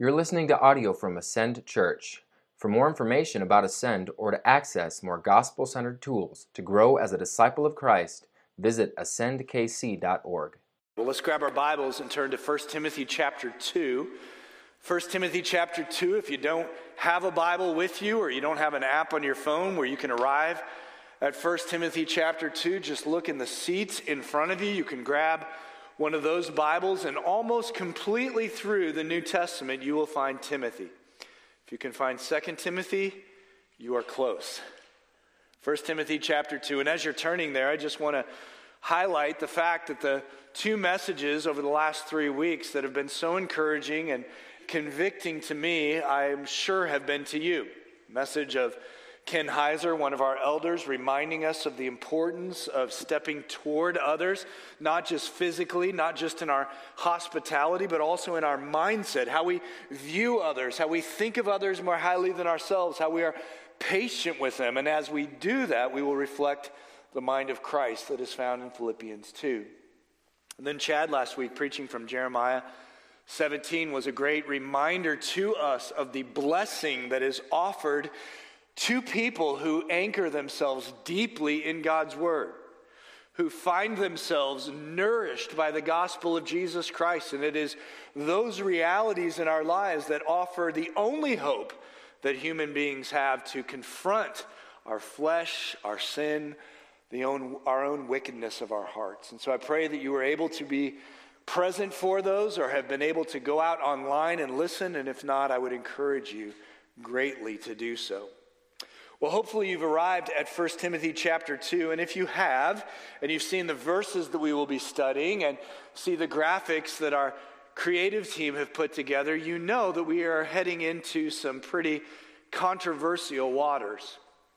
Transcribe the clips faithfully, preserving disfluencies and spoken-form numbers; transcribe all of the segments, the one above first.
You're listening to audio from Ascend Church. For more information about Ascend or to access more gospel-centered tools to grow as a disciple of Christ, visit ascend k c dot org. Well, let's grab our Bibles and turn to First Timothy chapter two. First Timothy chapter two, if you don't have a Bible with you or you don't have an app on your phone where you can arrive at First Timothy chapter two, just look in the seats in front of you. You can grab one of those Bibles, and almost completely through the New Testament, you will find Timothy. If you can find Second Timothy, you are close. First Timothy chapter two, and as you're turning there, I just want to highlight the fact that the two messages over the last three weeks that have been so encouraging and convicting to me, I'm sure have been to you. Message of Ken Heiser, one of our elders, reminding us of the importance of stepping toward others, not just physically, not just in our hospitality, but also in our mindset, how we view others, how we think of others more highly than ourselves, how we are patient with them. And as we do that, we will reflect the mind of Christ that is found in Philippians two. And then Chad last week, preaching from Jeremiah seventeen, was a great reminder to us of the blessing that is offered to people who anchor themselves deeply in God's Word, who find themselves nourished by the gospel of Jesus Christ. And it is those realities in our lives that offer the only hope that human beings have to confront our flesh, our sin, the own, our own wickedness of our hearts. And so I pray that you were able to be present for those or have been able to go out online and listen. And if not, I would encourage you greatly to do so. Well, hopefully you've arrived at First Timothy chapter two, and if you have, and you've seen the verses that we will be studying and see the graphics that our creative team have put together, you know that we are heading into some pretty controversial waters.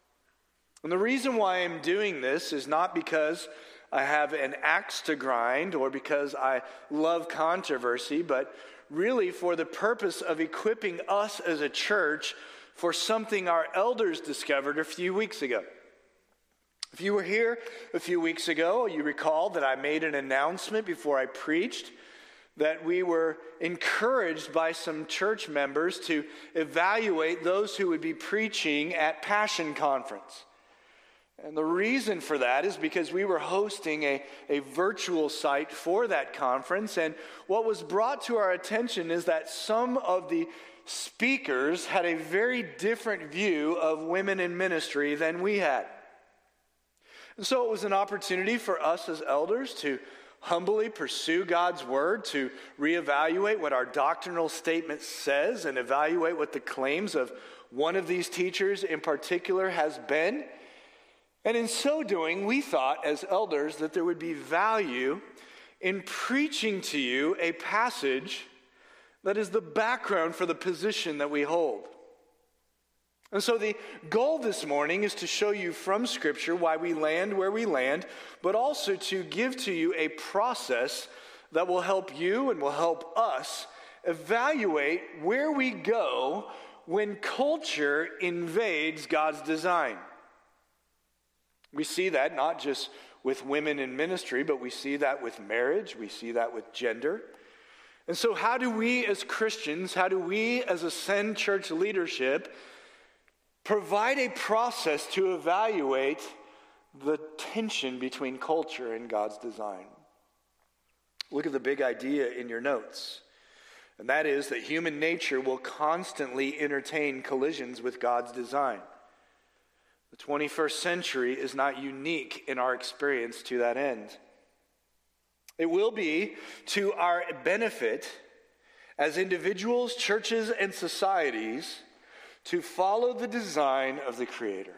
And the reason why I'm doing this is not because I have an axe to grind or because I love controversy, but really for the purpose of equipping us as a church for something our elders discovered a few weeks ago. If you were here a few weeks ago, you recall that I made an announcement before I preached that we were encouraged by some church members to evaluate those who would be preaching at Passion Conference. And the reason for that is because we were hosting a, a virtual site for that conference, and what was brought to our attention is that some of the speakers had a very different view of women in ministry than we had. And so it was an opportunity for us as elders to humbly pursue God's word, to reevaluate what our doctrinal statement says and evaluate what the claims of one of these teachers in particular has been. And in so doing, we thought as elders that there would be value in preaching to you a passage that is the background for the position that we hold. And so the goal this morning is to show you from Scripture why we land where we land, but also to give to you a process that will help you and will help us evaluate where we go when culture invades God's design. We see that not just with women in ministry, but we see that with marriage, we see that with gender. And so how do we as Christians, how do we as Ascend Church leadership provide a process to evaluate the tension between culture and God's design? Look at the big idea in your notes. And that is that human nature will constantly entertain collisions with God's design. The twenty-first century is not unique in our experience to that end. It will be to our benefit as individuals, churches, and societies to follow the design of the Creator.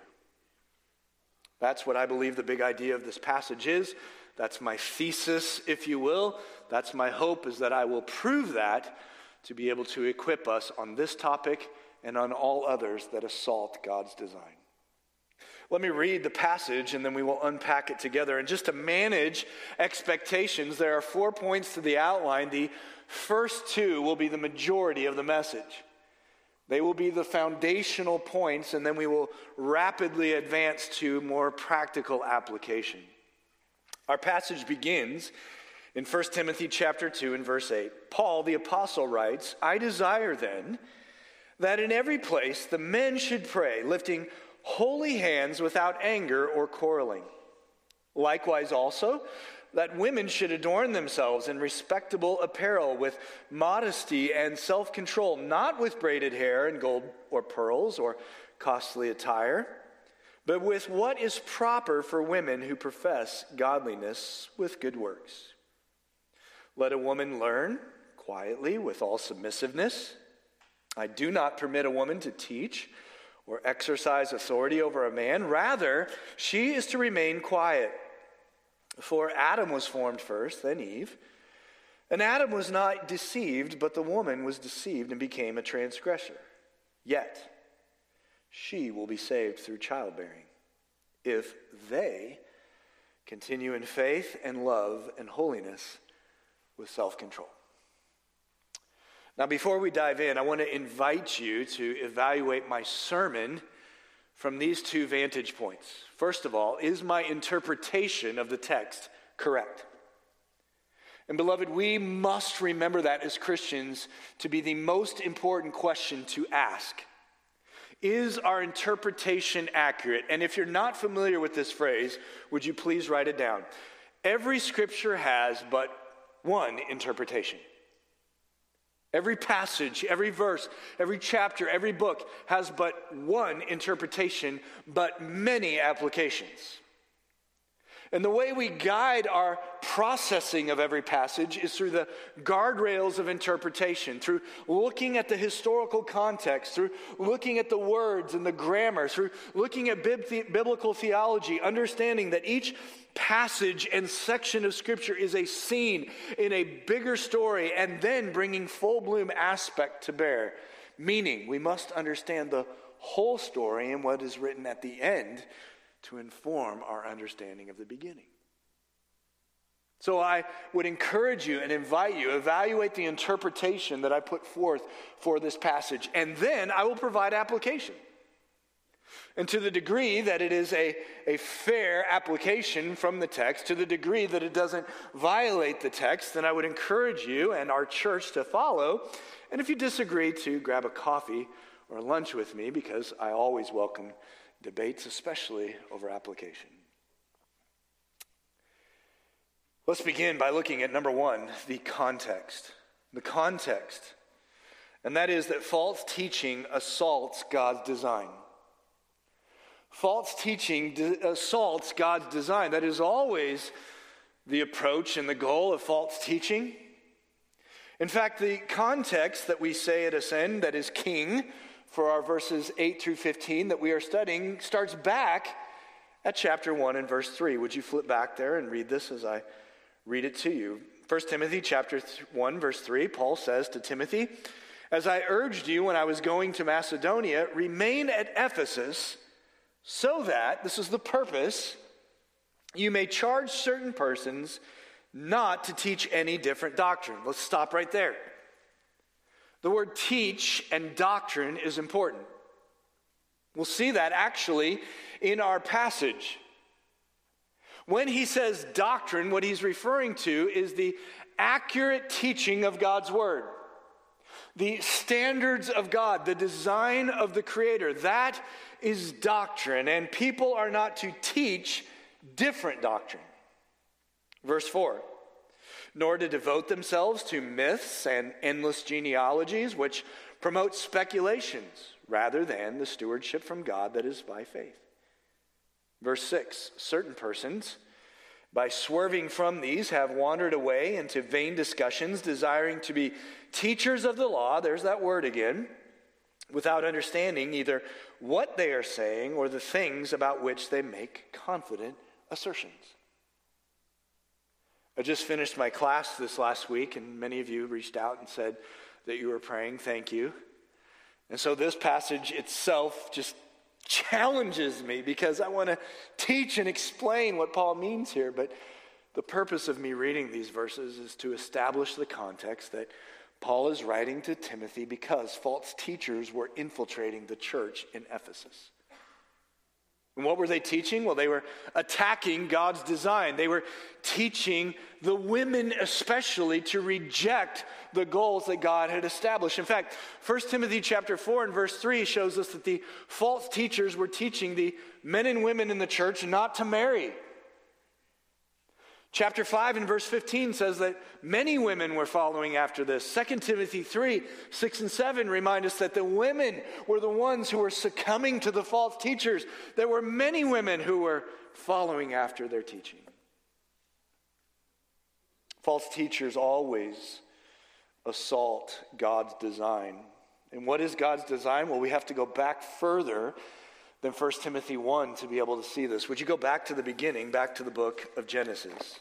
That's what I believe the big idea of this passage is. That's my thesis, if you will. That's my hope, is that I will prove that to be able to equip us on this topic and on all others that assault God's design. Let me read the passage and then we will unpack it together. And just to manage expectations, there are four points to the outline. The first two will be the majority of the message. They will be the foundational points, and then we will rapidly advance to more practical application. Our passage begins In First Timothy chapter two and verse eight, Paul the apostle writes, "I desire then that in every place the men should pray, lifting holy hands without anger or quarreling. Likewise also, that women should adorn themselves in respectable apparel with modesty and self-control, not with braided hair and gold or pearls or costly attire, but with what is proper for women who profess godliness with good works. Let a woman learn quietly with all submissiveness. I do not permit a woman to teach or exercise authority over a man. Rather, she is to remain quiet. For Adam was formed first, then Eve. And Adam was not deceived, but the woman was deceived and became a transgressor. Yet, she will be saved through childbearing, if they continue in faith and love and holiness with self-control." Now, before we dive in, I want to invite you to evaluate my sermon from these two vantage points. First of all, is my interpretation of the text correct? And beloved, we must remember that as Christians to be the most important question to ask. Is our interpretation accurate? And if you're not familiar with this phrase, would you please write it down? Every scripture has but one interpretation. Every passage, every verse, every chapter, every book has but one interpretation, but many applications. And the way we guide our processing of every passage is through the guardrails of interpretation, through looking at the historical context, through looking at the words and the grammar, through looking at bib- biblical theology, understanding that each passage and section of Scripture is a scene in a bigger story, and then bringing full-bloom aspect to bear. Meaning, we must understand the whole story and what is written at the end to inform our understanding of the beginning. So I would encourage you and invite you, evaluate the interpretation that I put forth for this passage, and then I will provide application. And to the degree that it is a, a fair application from the text, to the degree that it doesn't violate the text, then I would encourage you and our church to follow. And if you disagree, to grab a coffee or lunch with me, because I always welcome debates, especially over application. Let's begin by looking at number one, the context. The context. And that is that false teaching assaults God's design. False teaching de- assaults God's design. That is always the approach and the goal of false teaching. In fact, the context that we say at Ascend, that is king, for our verses eight through fifteen that we are studying, starts back at chapter one and verse three. Would you flip back there and read this as I read it to you? First Timothy chapter one, verse three, Paul says to Timothy, "As I urged you when I was going to Macedonia, remain at Ephesus, so that," this is the purpose, "you may charge certain persons not to teach any different doctrine." Let's stop right there. The word teach and doctrine is important. We'll see that actually in our passage. When he says doctrine, what he's referring to is the accurate teaching of God's word. The standards of God, the design of the Creator, that is doctrine, and people are not to teach different doctrine. Verse four, "Nor to devote themselves to myths and endless genealogies, which promote speculations, rather than the stewardship from God that is by faith." Verse six, "Certain persons, by swerving from these, have wandered away into vain discussions, desiring to be teachers of the law," there's that word again, "without understanding either what they are saying or the things about which they make confident assertions." I just finished my class this last week, and many of you reached out and said that you were praying. Thank you. And so this passage itself just challenges me, because I want to teach and explain what Paul means here. But the purpose of me reading these verses is to establish the context that Paul is writing to Timothy because false teachers were infiltrating the church in Ephesus. And what were they teaching? Well, they were attacking God's design. They were teaching the women especially to reject the goals that God had established. In fact, First Timothy chapter four and verse three shows us that the false teachers were teaching the men and women in the church not to marry. Chapter five and verse fifteen says that many women were following after this. Second Timothy three, six and seven remind us that the women were the ones who were succumbing to the false teachers. There were many women who were following after their teaching. False teachers always assault God's design. And what is God's design? Well, we have to go back further than First Timothy one to be able to see this. Would you go back to the beginning, back to the book of Genesis?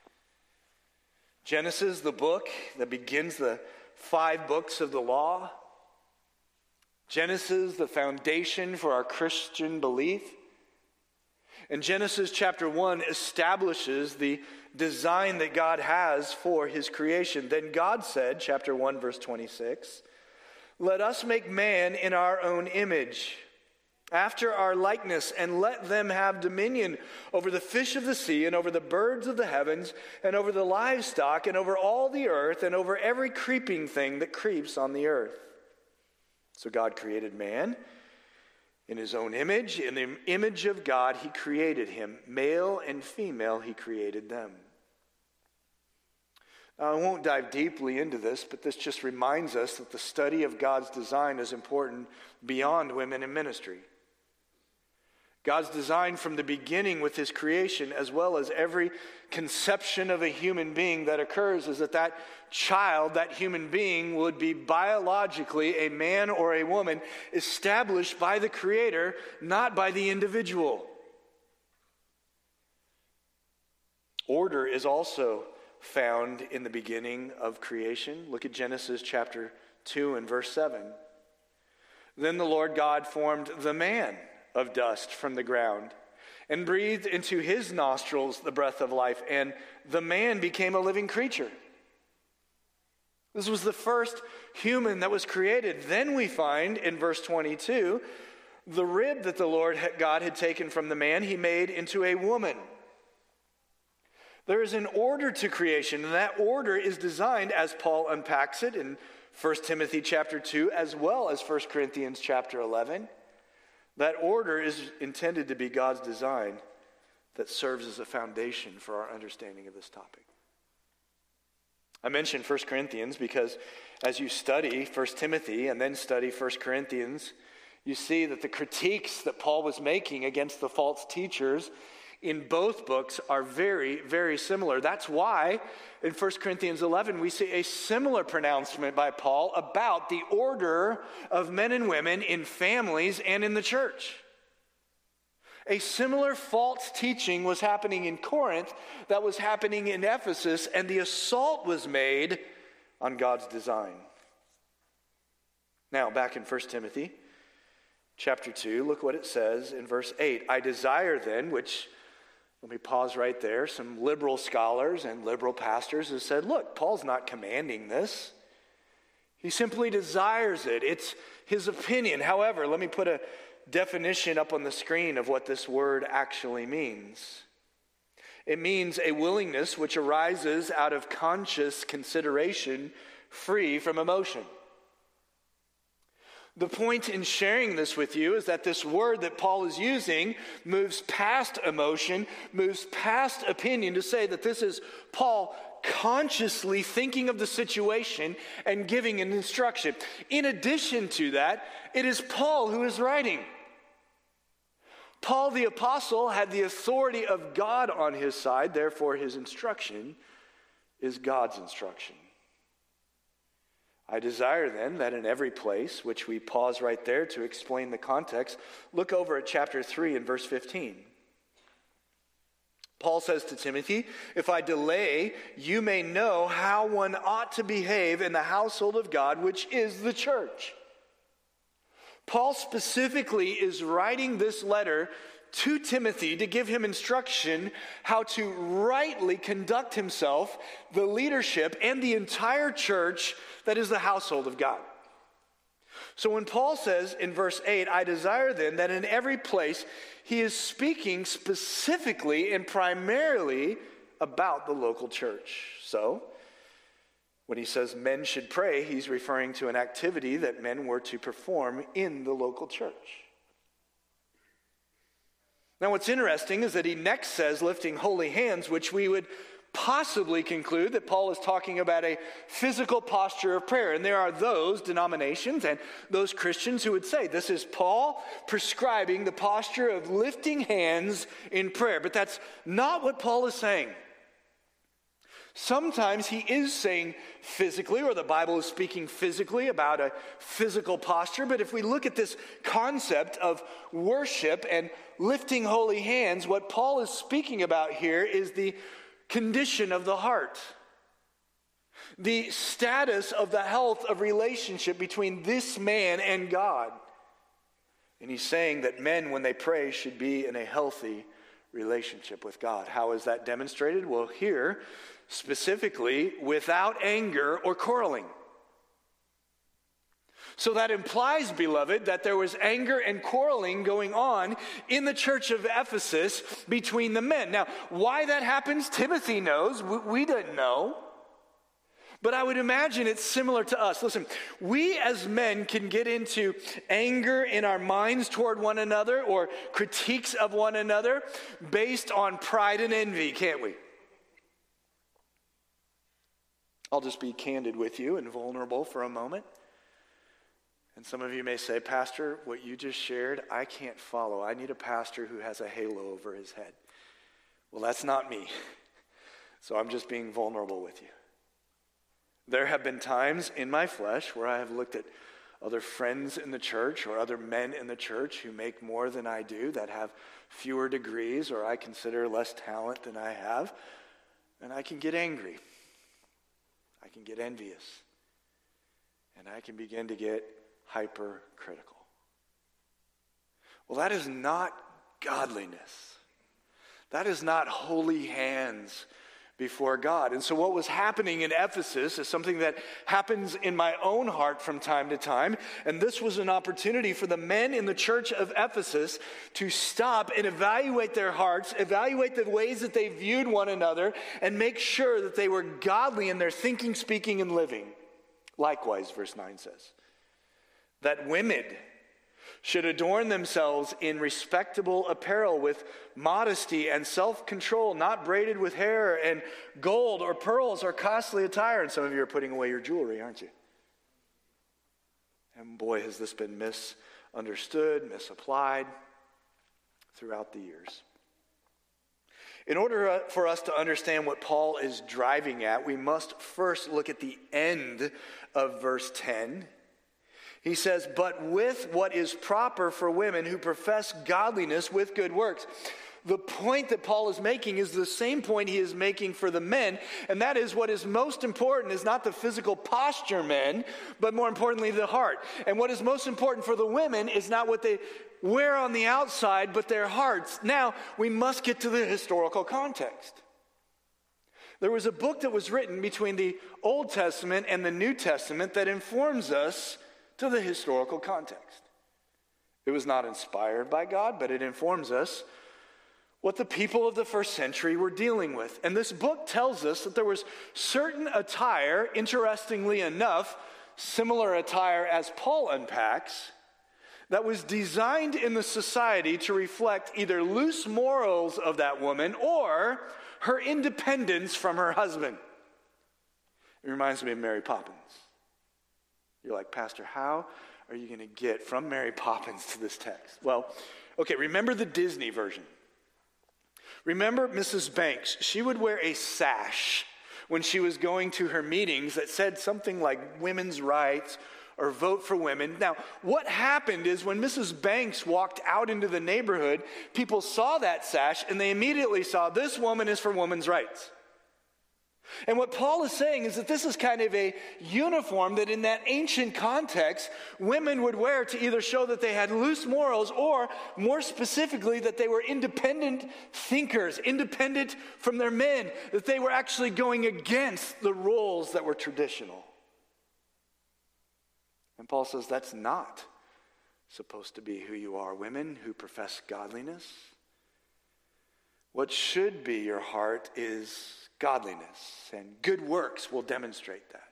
Genesis, the book that begins the five books of the law. Genesis, the foundation for our Christian belief. And Genesis chapter one establishes the design that God has for his creation. Then God said, chapter one, verse twenty-six, "Let us make man in our own image, after our likeness, and let them have dominion over the fish of the sea, and over the birds of the heavens, and over the livestock, and over all the earth, and over every creeping thing that creeps on the earth." So God created man in his own image. In the image of God, he created him. Male and female, he created them. Now, I won't dive deeply into this, but this just reminds us that the study of God's design is important beyond women in ministry. God's design from the beginning with his creation, as well as every conception of a human being that occurs, is that that child, that human being, would be biologically a man or a woman established by the Creator, not by the individual. Order is also found in the beginning of creation. Look at Genesis chapter two and verse seven. "Then the Lord God formed the man of dust from the ground, and breathed into his nostrils the breath of life, and the man became a living creature." This was the first human that was created. Then we find in verse twenty-two, the rib that the Lord God had taken from the man, he made into a woman. There is an order to creation, and that order is designed, as Paul unpacks it in First Timothy chapter two, as well as First Corinthians chapter eleven. That order is intended to be God's design that serves as a foundation for our understanding of this topic. I mentioned First Corinthians because as you study First Timothy and then study First Corinthians, you see that the critiques that Paul was making against the false teachers in both books are very, very similar. That's why in First Corinthians eleven we see a similar pronouncement by Paul about the order of men and women in families and in the church. A similar false teaching was happening in Corinth that was happening in Ephesus, and the assault was made on God's design. Now, back in First Timothy chapter two, look what it says in verse eight. "I desire then," which, let me pause right there. Some liberal scholars and liberal pastors have said, look, Paul's not commanding this. He simply desires it. It's his opinion. However, let me put a definition up on the screen of what this word actually means. It means a willingness which arises out of conscious consideration, free from emotion. The point in sharing this with you is that this word that Paul is using moves past emotion, moves past opinion to say that this is Paul consciously thinking of the situation and giving an instruction. In addition to that, it is Paul who is writing. Paul the apostle had the authority of God on his side, therefore his instruction is God's instruction. "I desire then that in every place," which we pause right there to explain the context, look over at chapter three and verse fifteen. Paul says to Timothy, "If I delay, you may know how one ought to behave in the household of God, which is the church." Paul specifically is writing this letter to Timothy to give him instruction how to rightly conduct himself, the leadership, and the entire church that is the household of God. So when Paul says in verse eight, I desire then that in every place, he is speaking specifically and primarily about the local church. So when he says men should pray, he's referring to an activity that men were to perform in the local church. Now what's interesting is that he next says lifting holy hands, which we would possibly conclude that Paul is talking about a physical posture of prayer. And there are those denominations and those Christians who would say this is Paul prescribing the posture of lifting hands in prayer. But that's not what Paul is saying. Sometimes he is saying physically, or the Bible is speaking physically about a physical posture. But if we look at this concept of worship and lifting holy hands, what Paul is speaking about here is the condition of the heart, the status of the health of relationship between this man and God. And he's saying that men, when they pray, should be in a healthy relationship with God. How is that demonstrated? Well, here, specifically, without anger or quarreling. So that implies, beloved, that there was anger and quarreling going on in the church of Ephesus between the men. Now, why that happens, Timothy knows. We, we didn't know. But I would imagine it's similar to us. Listen, we as men can get into anger in our minds toward one another or critiques of one another based on pride and envy, can't we? I'll just be candid with you and vulnerable for a moment. And some of you may say, Pastor, what you just shared, I can't follow. I need a pastor who has a halo over his head. Well, that's not me. So I'm just being vulnerable with you. There have been times in my flesh where I have looked at other friends in the church or other men in the church who make more than I do, that have fewer degrees or I consider less talent than I have, and I can get angry. I can get envious. And I can begin to get hypercritical. Well, that is not godliness. That is not holy hands before God. And so what was happening in Ephesus is something that happens in my own heart from time to time. And this was an opportunity for the men in the church of Ephesus to stop and evaluate their hearts, evaluate the ways that they viewed one another, and make sure that they were godly in their thinking, speaking, and living. Likewise, verse nine says, that women should adorn themselves in respectable apparel with modesty and self-control, not braided with hair and gold or pearls or costly attire. And some of you are putting away your jewelry, aren't you? And boy, has this been misunderstood, misapplied throughout the years. In order for us to understand what Paul is driving at, we must first look at the end of verse ten. He says, but with what is proper for women who profess godliness with good works. The point that Paul is making is the same point he is making for the men, and that is what is most important is not the physical posture, men, but more importantly, the heart. And what is most important for the women is not what they wear on the outside, but their hearts. Now, we must get to the historical context. There was a book that was written between the Old Testament and the New Testament that informs us to the historical context. It was not inspired by God, but it informs us what the people of the first century were dealing with. And this book tells us that there was certain attire, interestingly enough, similar attire as Paul unpacks, that was designed in the society to reflect either loose morals of that woman or her independence from her husband. It reminds me of Mary Poppins. You're like, Pastor, how are you going to get from Mary Poppins to this text? Well, okay, remember the Disney version. Remember Missus Banks. She would wear a sash when she was going to her meetings that said something like women's rights or vote for women. Now, what happened is when Missus Banks walked out into the neighborhood, people saw that sash and they immediately saw this woman is for women's rights. And what Paul is saying is that this is kind of a uniform that in that ancient context, women would wear to either show that they had loose morals or, more specifically, that they were independent thinkers, independent from their men, that they were actually going against the roles that were traditional. And Paul says that's not supposed to be who you are. Women who profess godliness, what should be your heart is godliness, and good works will demonstrate that.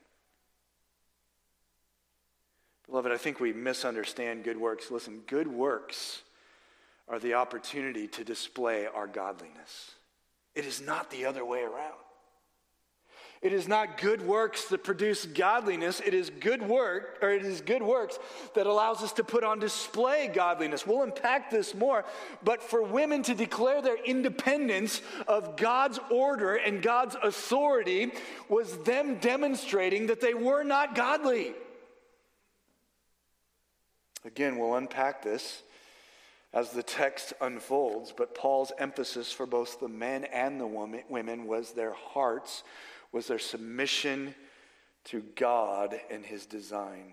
Beloved, I think we misunderstand good works. Listen, good works are the opportunity to display our godliness. It is not the other way around. It is not good works that produce godliness. It is good work, or it is good works that allows us to put on display godliness. We'll unpack this more, but for women to declare their independence of God's order and God's authority was them demonstrating that they were not godly. Again, we'll unpack this as the text unfolds, but Paul's emphasis for both the men and the women was their hearts, was their submission to God and his design.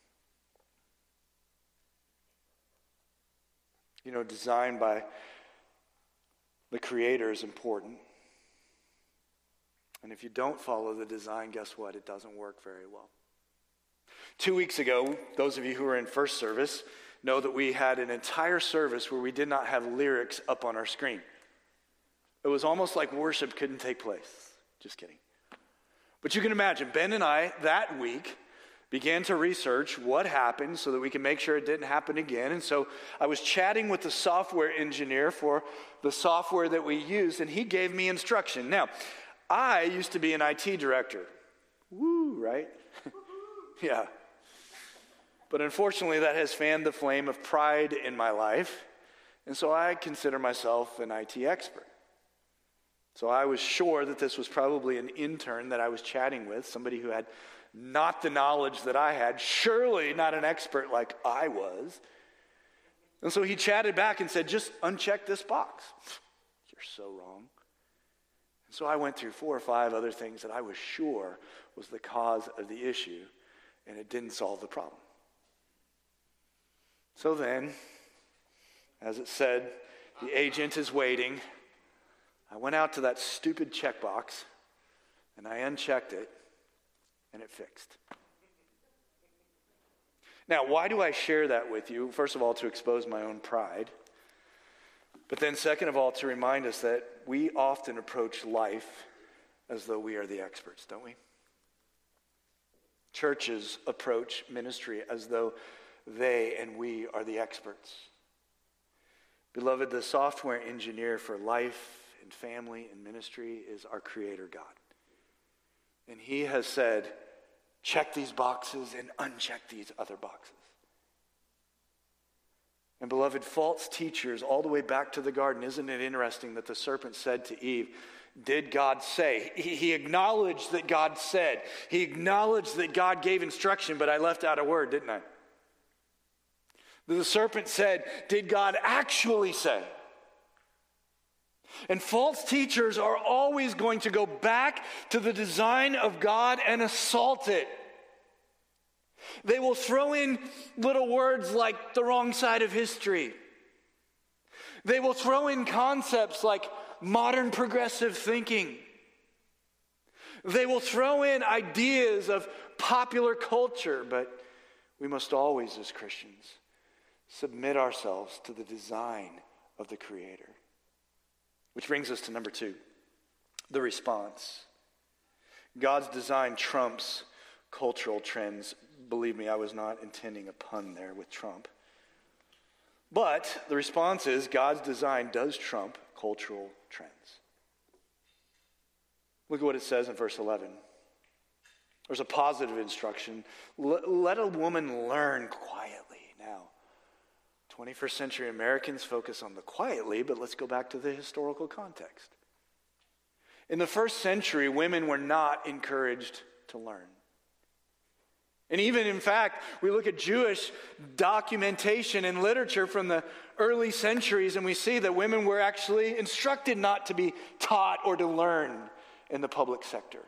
You know, design by the Creator is important. And if you don't follow the design, guess what? It doesn't work very well. Two weeks ago, those of you who were in first service know that we had an entire service where we did not have lyrics up on our screen. It was almost like worship couldn't take place. Just kidding. But you can imagine, Ben and I, that week, began to research what happened so that we can make sure it didn't happen again. And so I was chatting with the software engineer for the software that we used, and he gave me instruction. Now, I used to be an I T director. Woo, right? Yeah. But unfortunately, that has fanned the flame of pride in my life, and so I consider myself an I T expert. So I was sure that this was probably an intern that I was chatting with, somebody who had not the knowledge that I had, surely not an expert like I was. And so he chatted back and said, just uncheck this box. You're so wrong. And so I went through four or five other things that I was sure was the cause of the issue, and it didn't solve the problem. So then, as it said, the agent is waiting. I went out to that stupid checkbox, and I unchecked it, and it fixed. Now, why do I share that with you? First of all, to expose my own pride. But then second of all, to remind us that we often approach life as though we are the experts, don't we? Churches approach ministry as though they and we are the experts. Beloved, the software engineer for life and family and ministry is our Creator God. And he has said, check these boxes and uncheck these other boxes. And beloved, false teachers all the way back to the garden, isn't it interesting that the serpent said to Eve, did God say? He, he acknowledged that God said. He acknowledged that God gave instruction, but I left out a word, didn't I? The serpent said, did God actually say? And false teachers are always going to go back to the design of God and assault it. They will throw in little words like the wrong side of history. They will throw in concepts like modern progressive thinking. They will throw in ideas of popular culture, but we must always, as Christians, submit ourselves to the design of the Creator. Which brings us to number two, the response. God's design trumps cultural trends. Believe me, I was not intending a pun there with Trump. But the response is God's design does trump cultural trends. Look at what it says in verse eleven. There's a positive instruction. Let a woman learn quietly. Now, twenty-first century Americans focus on the quietly, but let's go back to the historical context. In the first century, women were not encouraged to learn. And even, in fact, we look at Jewish documentation and literature from the early centuries, and we see that women were actually instructed not to be taught or to learn in the public sector.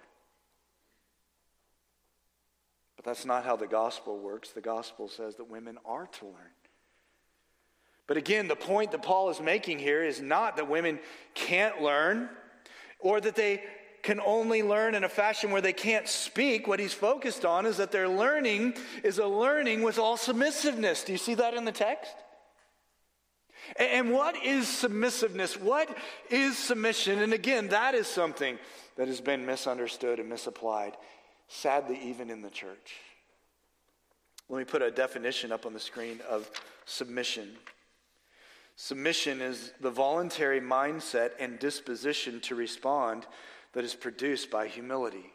But that's not how the gospel works. The gospel says that women are to learn. But again, the point that Paul is making here is not that women can't learn or that they can only learn in a fashion where they can't speak, what he's focused on is that their learning is a learning with all submissiveness. Do you see that in the text? And what is submissiveness? What is submission? And again, that is something that has been misunderstood and misapplied, sadly, even in the church. Let me put a definition up on the screen of submission. Submission is the voluntary mindset and disposition to respond that is produced by humility.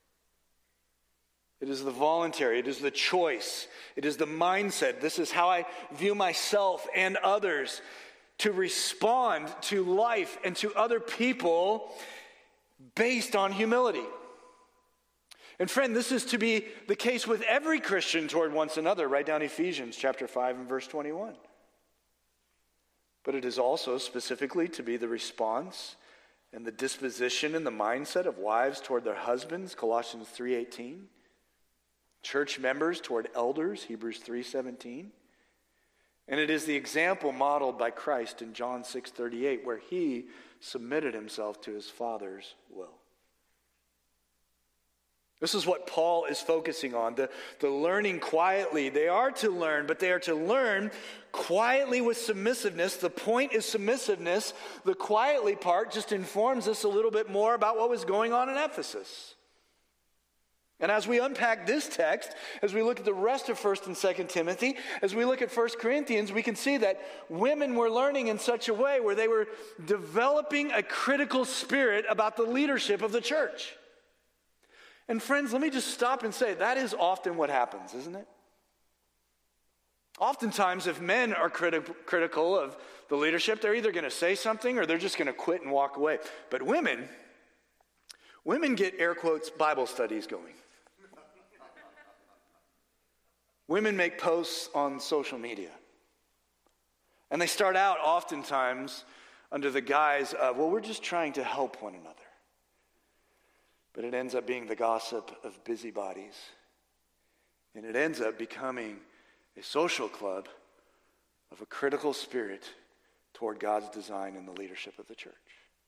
It is the voluntary, it is the choice, it is the mindset. This is how I view myself and others, to respond to life and to other people based on humility. And friend, this is to be the case with every Christian toward one another. Write down Ephesians chapter five and verse twenty-one. But it is also specifically to be the response and the disposition and the mindset of wives toward their husbands, Colossians three eighteen. Church members toward elders, Hebrews three seventeen. And it is the example modeled by Christ in John six thirty-eight, where he submitted himself to his Father's will. This is what Paul is focusing on, the, the learning quietly. They are to learn, but they are to learn quietly with submissiveness. The point is submissiveness. The quietly part just informs us a little bit more about what was going on in Ephesus. And as we unpack this text, as we look at the rest of First and Second Timothy, as we look at First Corinthians, we can see that women were learning in such a way where they were developing a critical spirit about the leadership of the church. And friends, let me just stop and say, that is often what happens, isn't it? Oftentimes, if men are criti- critical of the leadership, they're either going to say something or they're just going to quit and walk away. But women, women get, air quotes, Bible studies going. Women make posts on social media. And they start out oftentimes under the guise of, well, we're just trying to help one another. But it ends up being the gossip of busybodies. And it ends up becoming a social club of a critical spirit toward God's design in the leadership of the church.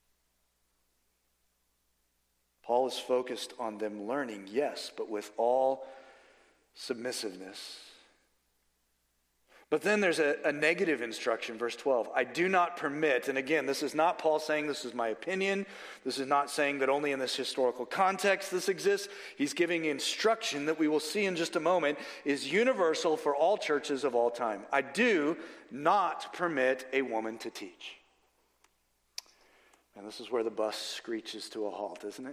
Paul is focused on them learning, yes, but with all submissiveness. But then there's a, a negative instruction, verse twelve. I do not permit, and again, this is not Paul saying this is my opinion. This is not saying that only in this historical context this exists. He's giving instruction that we will see in just a moment is universal for all churches of all time. I do not permit a woman to teach. And this is where the bus screeches to a halt, isn't it?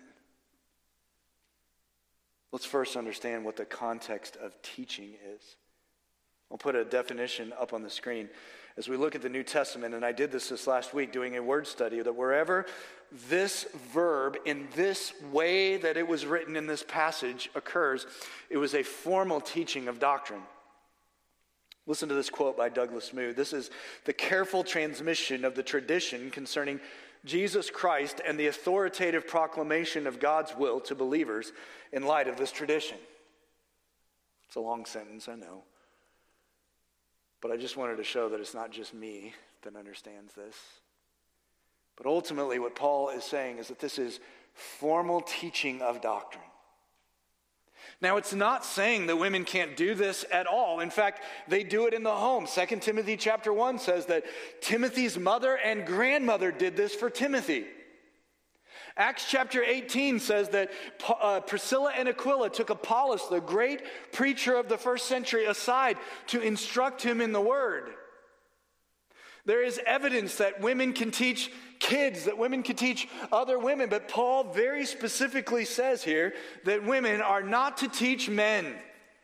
Let's first understand what the context of teaching is. I'll put a definition up on the screen. As we look at the New Testament, and I did this this last week doing a word study, that wherever this verb in this way that it was written in this passage occurs, it was a formal teaching of doctrine. Listen to this quote by Douglas Moo. This is the careful transmission of the tradition concerning Jesus Christ and the authoritative proclamation of God's will to believers in light of this tradition. It's a long sentence, I know. But I just wanted to show that it's not just me that understands this. But ultimately what Paul is saying is that this is formal teaching of doctrine. Now, it's not saying that women can't do this at all. In fact, they do it in the home. Second Timothy chapter one says that Timothy's mother and grandmother did this for Timothy. Acts chapter eighteen says that uh, Priscilla and Aquila took Apollos, the great preacher of the first century, aside to instruct him in the word. There is evidence that women can teach kids, that women can teach other women, but Paul very specifically says here that women are not to teach men.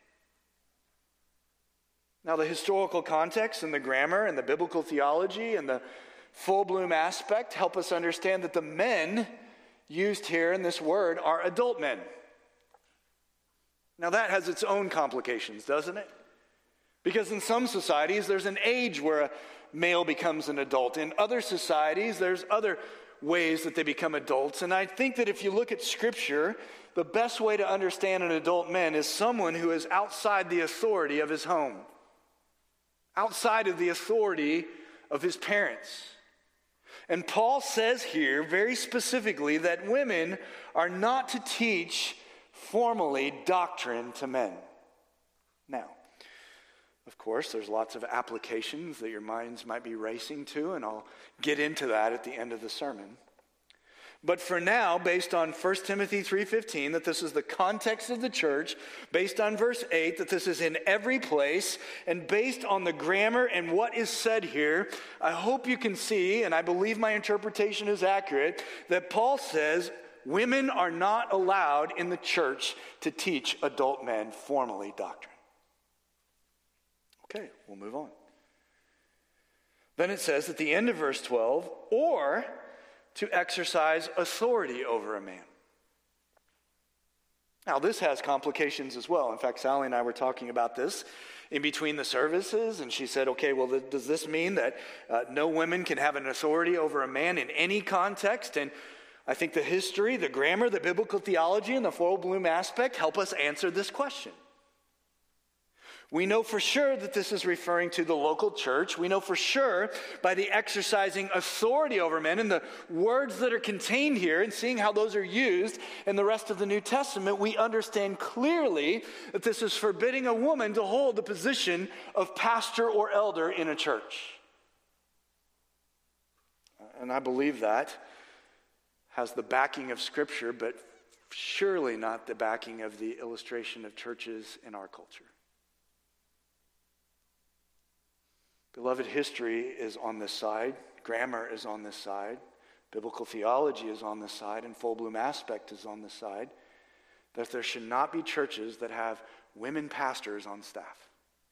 Now, the historical context and the grammar and the biblical theology and the full bloom aspect help us understand that the men used here in this word are adult men. Now, that has its own complications, doesn't it? Because in some societies, there's an age where a male becomes an adult. In other societies, there's other ways that they become adults. And I think that if you look at Scripture, the best way to understand an adult man is someone who is outside the authority of his home, outside of the authority of his parents. And Paul says here very specifically that women are not to teach formally doctrine to men. Now, of course, there's lots of applications that your minds might be racing to, and I'll get into that at the end of the sermon. But for now, based on First Timothy three fifteen, that this is the context of the church, based on verse eight, that this is in every place, and based on the grammar and what is said here, I hope you can see, and I believe my interpretation is accurate, that Paul says women are not allowed in the church to teach adult men formally doctrine. Okay, we'll move on. Then it says at the end of verse twelve, or to exercise authority over a man. Now, this has complications as well. In fact, Sally and I were talking about this in between the services, and she said, okay, well, th- does this mean that uh, no women can have an authority over a man in any context? And I think the history, the grammar, the biblical theology, and the full bloom aspect help us answer this question. We know for sure that this is referring to the local church. We know for sure by the exercising authority over men and the words that are contained here and seeing how those are used in the rest of the New Testament, we understand clearly that this is forbidding a woman to hold the position of pastor or elder in a church. And I believe that has the backing of Scripture, but surely not the backing of the illustration of churches in our culture. Beloved, history is on this side, grammar is on this side, biblical theology is on this side, and full bloom aspect is on this side, that there should not be churches that have women pastors on staff.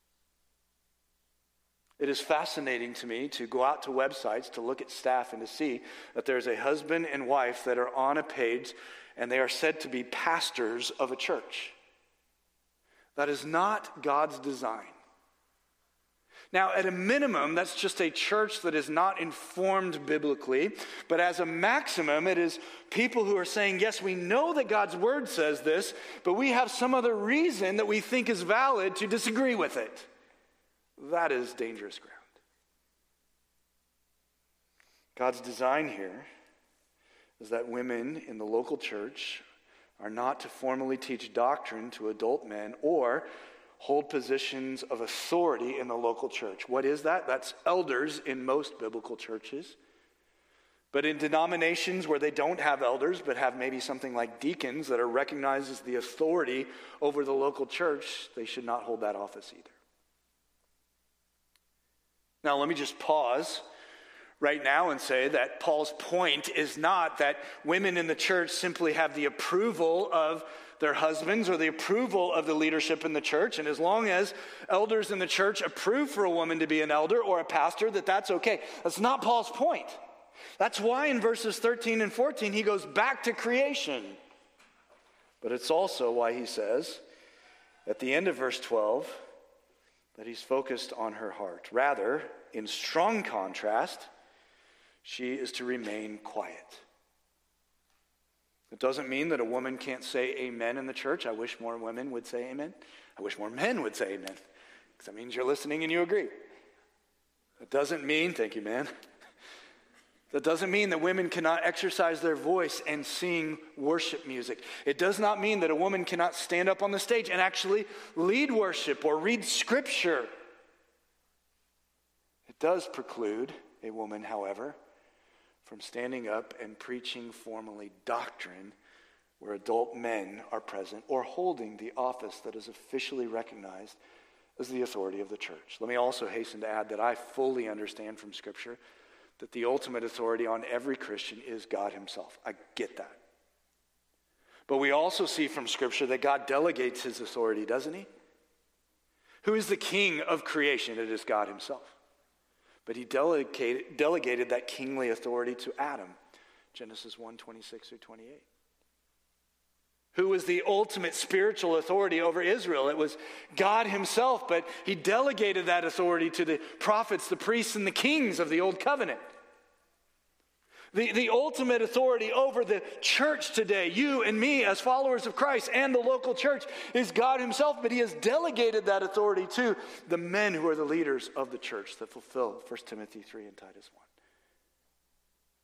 It is fascinating to me to go out to websites to look at staff and to see that there's a husband and wife that are on a page and they are said to be pastors of a church. That is not God's design. Now, at a minimum, that's just a church that is not informed biblically. But as a maximum, it is people who are saying, yes, we know that God's word says this, but we have some other reason that we think is valid to disagree with it. That is dangerous ground. God's design here is that women in the local church are not to formally teach doctrine to adult men or hold positions of authority in the local church. What is that? That's elders in most biblical churches. But in denominations where they don't have elders, but have maybe something like deacons that are recognized as the authority over the local church, they should not hold that office either. Now, let me just pause right now and say that Paul's point is not that women in the church simply have the approval of their husbands or the approval of the leadership in the church, and as long as elders in the church approve for a woman to be an elder or a pastor, that that's okay. That's not Paul's point. That's why in verses thirteen and fourteen he goes back to creation. But it's also why he says at the end of verse twelve that he's focused on her heart. Rather, in strong contrast, she is to remain quiet. It doesn't mean that a woman can't say amen in the church. I wish more women would say amen. I wish more men would say amen, because that means you're listening and you agree. It doesn't mean, thank you, man. That doesn't mean that women cannot exercise their voice and sing worship music. It does not mean that a woman cannot stand up on the stage and actually lead worship or read scripture. It does preclude a woman, however, from standing up and preaching formally doctrine where adult men are present or holding the office that is officially recognized as the authority of the church. Let me also hasten to add that I fully understand from Scripture that the ultimate authority on every Christian is God himself. I get that. But we also see from Scripture that God delegates his authority, doesn't he? Who is the king of creation? It is God himself. But he delegated, delegated that kingly authority to Adam, Genesis one, twenty-six through twenty-eight. Who was the ultimate spiritual authority over Israel? It was God himself, but he delegated that authority to the prophets, the priests, and the kings of the Old Covenant. The, the ultimate authority over the church today, you and me as followers of Christ and the local church, is God himself, but he has delegated that authority to the men who are the leaders of the church that fulfill First Timothy three and Titus one.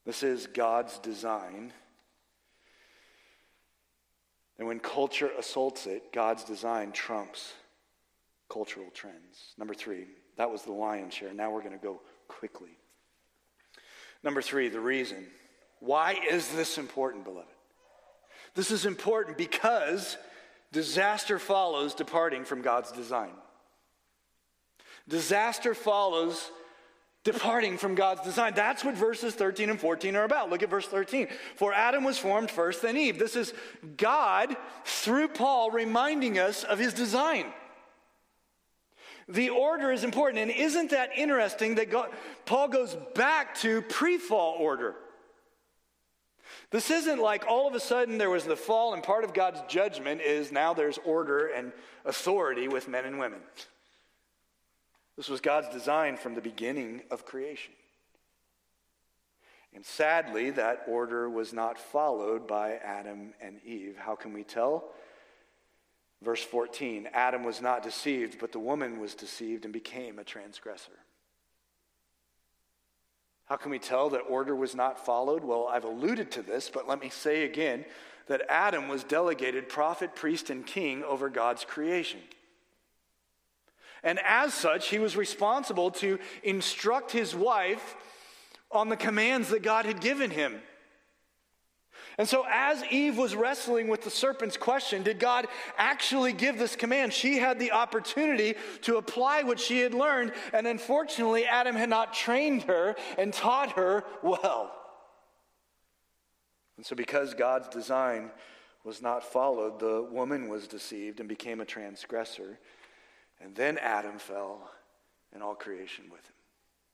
This is God's design. And when culture assaults it, God's design trumps cultural trends. Number three, that was the lion's share. Now we're going to go quickly. Number three, the reason. Why is this important, beloved? This is important because disaster follows departing from God's design. Disaster follows departing from God's design. That's what verses thirteen and fourteen are about. Look at verse thirteen. For Adam was formed first, then Eve. This is God, through Paul, reminding us of his design. The order is important. And isn't that interesting that God, Paul goes back to pre-fall order? This isn't like all of a sudden there was the fall and part of God's judgment is now there's order and authority with men and women. This was God's design from the beginning of creation. And sadly, that order was not followed by Adam and Eve. How can we tell? Verse fourteen, Adam was not deceived, but the woman was deceived and became a transgressor. How can we tell that order was not followed? Well, I've alluded to this, but let me say again that Adam was delegated prophet, priest, and king over God's creation. And as such, he was responsible to instruct his wife on the commands that God had given him. And so as Eve was wrestling with the serpent's question, did God actually give this command? She had the opportunity to apply what she had learned, and unfortunately, Adam had not trained her and taught her well. And so because God's design was not followed, the woman was deceived and became a transgressor. And then Adam fell, and all creation with him.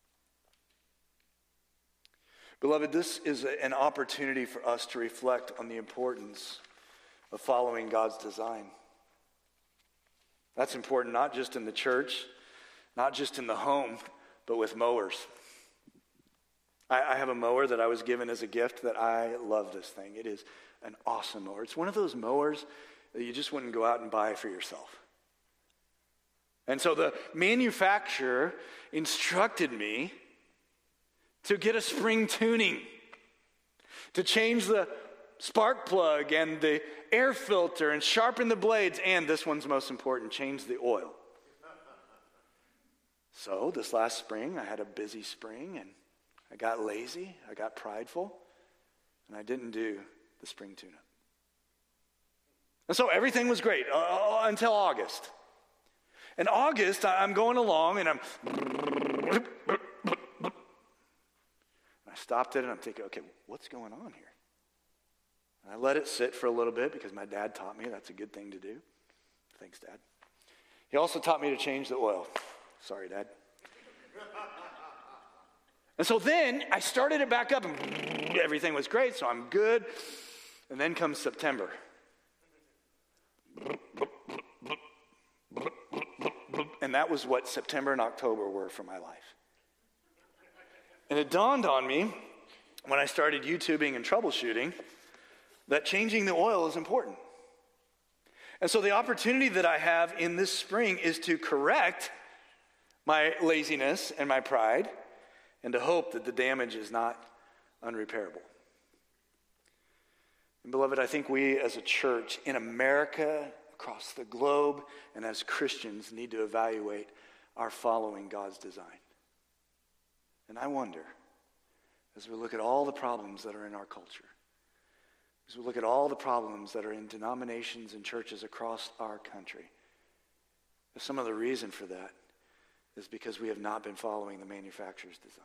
Beloved, this is an opportunity for us to reflect on the importance of following God's design. That's important not just in the church, not just in the home, but with mowers. I, I have a mower that I was given as a gift that I love this thing. It is an awesome mower. It's one of those mowers that you just wouldn't go out and buy for yourself. And so the manufacturer instructed me to get a spring tuning, to change the spark plug and the air filter and sharpen the blades, and this one's most important, change the oil. So this last spring, I had a busy spring, and I got lazy, I got prideful, and I didn't do the spring tune-up. And so everything was great uh, until August. In August, I'm going along, and I'm... I stopped it, and I'm thinking, okay, what's going on here? And I let it sit for a little bit because my dad taught me that's a good thing to do. Thanks, Dad. He also taught me to change the oil. Sorry, Dad. And so then I started it back up, and everything was great, so I'm good. And then comes September. And that was what September and October were for my life. And it dawned on me when I started YouTubing and troubleshooting that changing the oil is important. And so the opportunity that I have in this spring is to correct my laziness and my pride and to hope that the damage is not unrepairable. And beloved, I think we as a church in America, across the globe, and as Christians need to evaluate our following God's design. And I wonder, as we look at all the problems that are in our culture, as we look at all the problems that are in denominations and churches across our country, if some of the reason for that is because we have not been following the manufacturer's design.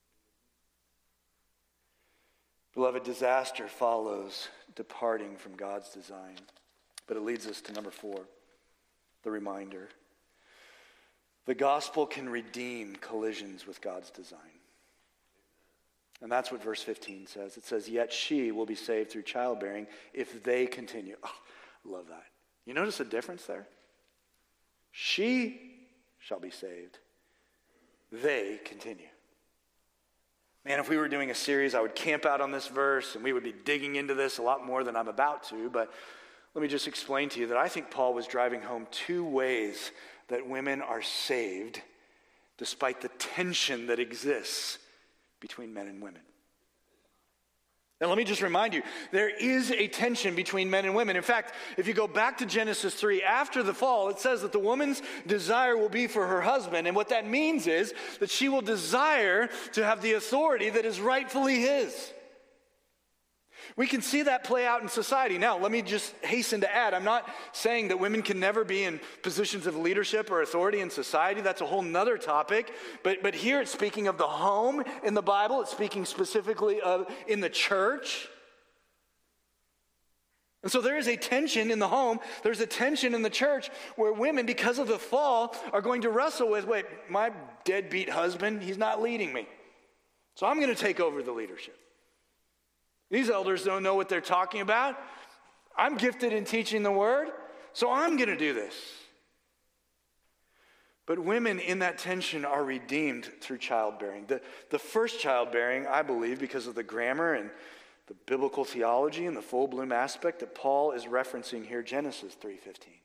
Beloved, disaster follows departing from God's design. But it leads us to number four, the reminder. The gospel can redeem collisions with God's design. And that's what verse fifteen says. It says, yet she will be saved through childbearing if they continue. Oh, I love that. You notice the difference there? She shall be saved. They continue. Man, if we were doing a series, I would camp out on this verse, and we would be digging into this a lot more than I'm about to, but let me just explain to you that I think Paul was driving home two ways that women are saved despite the tension that exists between men and women. And let me just remind you, there is a tension between men and women. In fact, if you go back to Genesis three, after the fall, it says that the woman's desire will be for her husband. And what that means is that she will desire to have the authority that is rightfully his. We can see that play out in society. Now, let me just hasten to add, I'm not saying that women can never be in positions of leadership or authority in society. That's a whole nother topic. But, but here it's speaking of the home in the Bible. It's speaking specifically of in the church. And so there is a tension in the home. There's a tension in the church where women, because of the fall, are going to wrestle with, wait, my deadbeat husband, he's not leading me. So I'm going to take over the leadership. These elders don't know what they're talking about. I'm gifted in teaching the word, so I'm going to do this. But women in that tension are redeemed through childbearing. The, the first childbearing, I believe, because of the grammar and the biblical theology and the full bloom aspect that Paul is referencing here, Genesis three fifteen.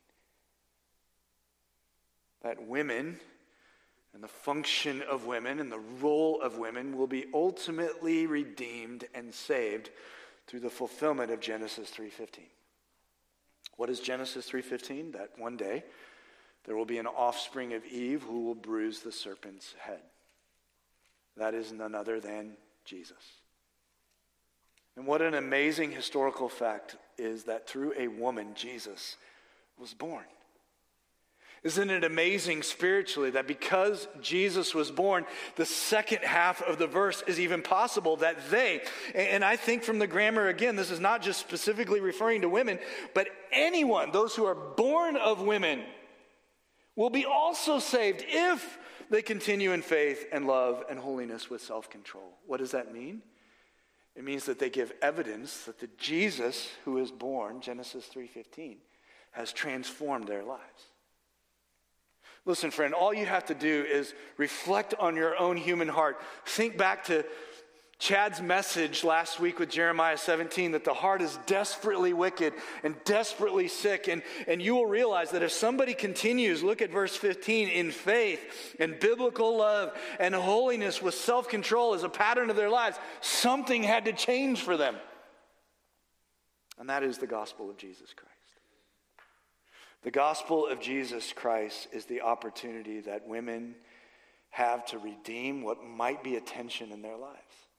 That women and the function of women and the role of women will be ultimately redeemed and saved through the fulfillment of Genesis three fifteen. What is Genesis three fifteen? That one day there will be an offspring of Eve who will bruise the serpent's head. That is none other than Jesus. And what an amazing historical fact is that through a woman, Jesus was born. Isn't it amazing spiritually that because Jesus was born, the second half of the verse is even possible that they, and I think from the grammar again, this is not just specifically referring to women, but anyone, those who are born of women, will be also saved if they continue in faith and love and holiness with self-control. What does that mean? It means that they give evidence that the Jesus who is born, Genesis three fifteen, has transformed their lives. Listen, friend, all you have to do is reflect on your own human heart. Think back to Chad's message last week with Jeremiah seventeen, that the heart is desperately wicked and desperately sick. And, and you will realize that if somebody continues, look at verse fifteen, in faith and biblical love and holiness with self-control as a pattern of their lives, something had to change for them. And that is the gospel of Jesus Christ. The gospel of Jesus Christ is the opportunity that women have to redeem what might be a tension in their lives.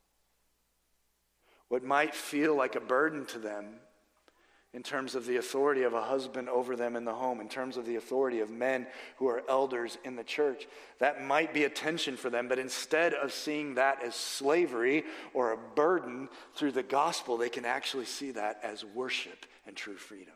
What might feel like a burden to them in terms of the authority of a husband over them in the home, in terms of the authority of men who are elders in the church. That might be a tension for them, but instead of seeing that as slavery or a burden through the gospel, they can actually see that as worship and true freedom.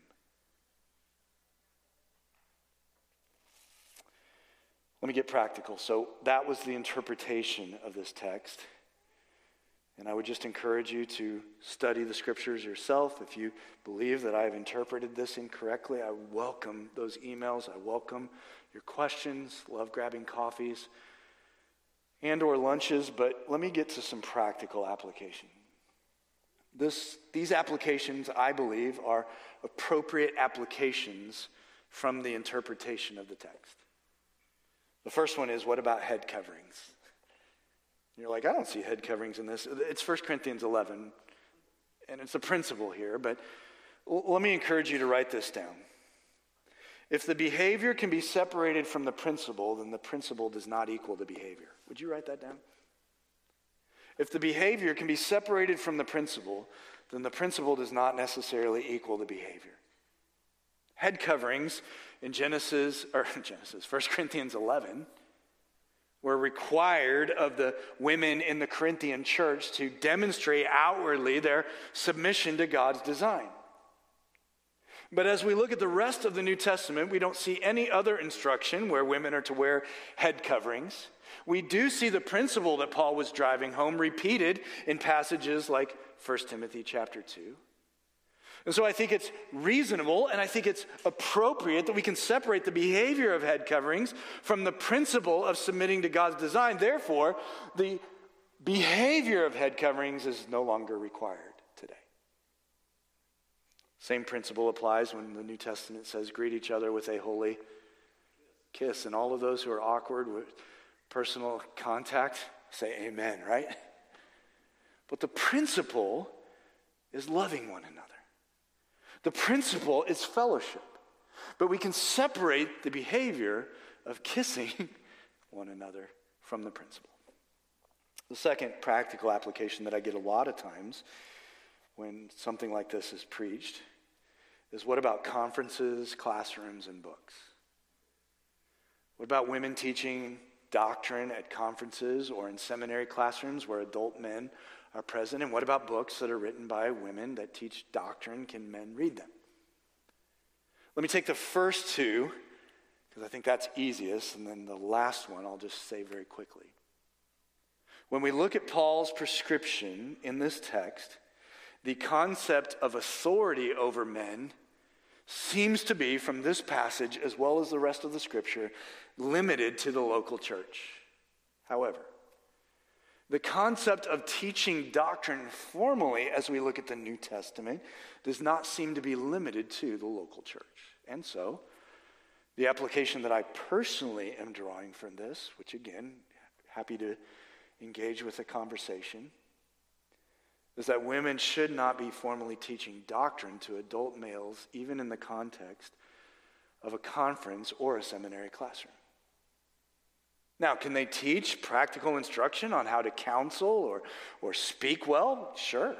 Let me get practical. So that was the interpretation of this text. And I would just encourage you to study the scriptures yourself. If you believe that I have interpreted this incorrectly, I welcome those emails. I welcome your questions. Love grabbing coffees and or lunches. But let me get to some practical application. This, these applications, I believe, are appropriate applications from the interpretation of the text. The first one is, what about head coverings? You're like, I don't see head coverings in this. It's First Corinthians eleven, and it's a principle here, but l- let me encourage you to write this down. If the behavior can be separated from the principle, then the principle does not equal the behavior. Would you write that down? If the behavior can be separated from the principle, then the principle does not necessarily equal the behavior. Head coverings in Genesis, or Genesis, First Corinthians eleven, were required of the women in the Corinthian church to demonstrate outwardly their submission to God's design. But as we look at the rest of the New Testament, we don't see any other instruction where women are to wear head coverings. We do see the principle that Paul was driving home repeated in passages like First Timothy chapter two. And so I think it's reasonable and I think it's appropriate that we can separate the behavior of head coverings from the principle of submitting to God's design. Therefore, the behavior of head coverings is no longer required today. Same principle applies when the New Testament says greet each other with a holy kiss. And all of those who are awkward with personal contact say amen, right? But the principle is loving one another. The principle is fellowship. But we can separate the behavior of kissing one another from the principle. The second practical application that I get a lot of times when something like this is preached is, what about conferences, classrooms, and books? What about women teaching doctrine at conferences or in seminary classrooms where adult men are present? And what about books that are written by women that teach doctrine? Can men read them? Let me take the first two, because I think that's easiest, and then the last one I'll just say very quickly. When we look at Paul's prescription in this text, the concept of authority over men seems to be, from this passage as well as the rest of the scripture, limited to the local church. However, the concept of teaching doctrine formally, as we look at the New Testament, does not seem to be limited to the local church. And so, the application that I personally am drawing from this, which again, happy to engage with the conversation, is that women should not be formally teaching doctrine to adult males, even in the context of a conference or a seminary classroom. Now, can they teach practical instruction on how to counsel or, or speak well? Sure.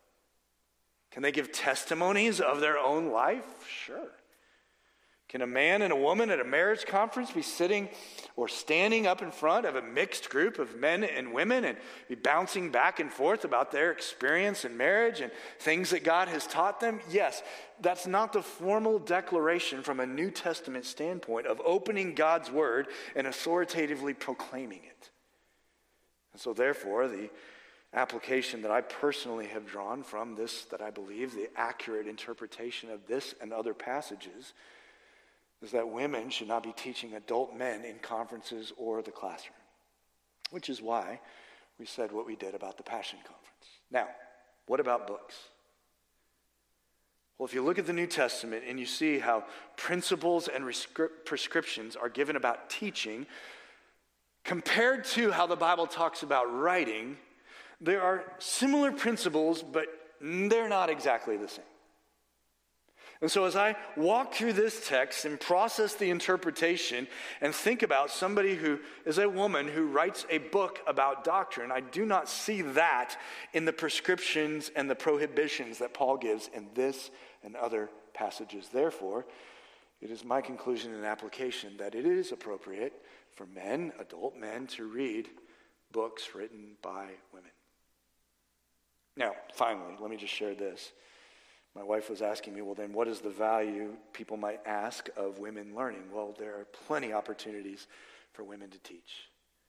Can they give testimonies of their own life? Sure. Can a man and a woman at a marriage conference be sitting or standing up in front of a mixed group of men and women and be bouncing back and forth about their experience in marriage and things that God has taught them? Yes, that's not the formal declaration from a New Testament standpoint of opening God's word and authoritatively proclaiming it. And so therefore, the application that I personally have drawn from this, that I believe the accurate interpretation of this and other passages, is that women should not be teaching adult men in conferences or the classroom, which is why we said what we did about the Passion Conference. Now, what about books? Well, if you look at the New Testament and you see how principles and rescri- prescriptions are given about teaching, compared to how the Bible talks about writing, there are similar principles, but they're not exactly the same. And so as I walk through this text and process the interpretation and think about somebody who is a woman who writes a book about doctrine, I do not see that in the prescriptions and the prohibitions that Paul gives in this and other passages. Therefore, it is my conclusion and application that it is appropriate for men, adult men, to read books written by women. Now, finally, let me just share this. My wife was asking me, well, then what is the value people might ask of women learning? Well, there are plenty of opportunities for women to teach.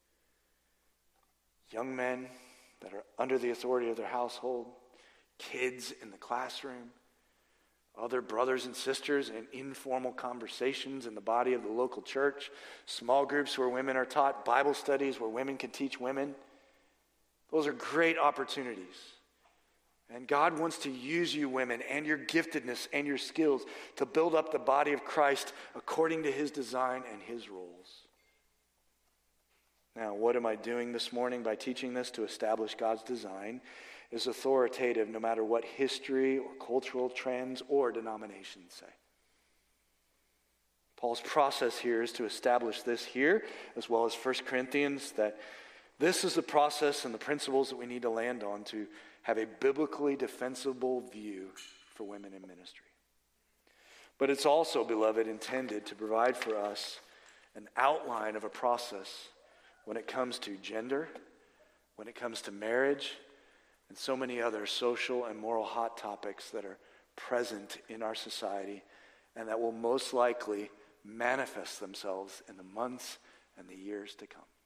Young men that are under the authority of their household, kids in the classroom, other brothers and sisters in informal conversations in the body of the local church, small groups where women are taught, Bible studies where women can teach women. Those are great opportunities. And God wants to use you women and your giftedness and your skills to build up the body of Christ according to his design and his rules. Now, what am I doing this morning by teaching this? To establish God's design is authoritative no matter what history or cultural trends or denominations say. Paul's process here is to establish this here, as well as First Corinthians, that this is the process and the principles that we need to land on to have a biblically defensible view for women in ministry. But it's also, beloved, intended to provide for us an outline of a process when it comes to gender, when it comes to marriage, and so many other social and moral hot topics that are present in our society and that will most likely manifest themselves in the months and the years to come.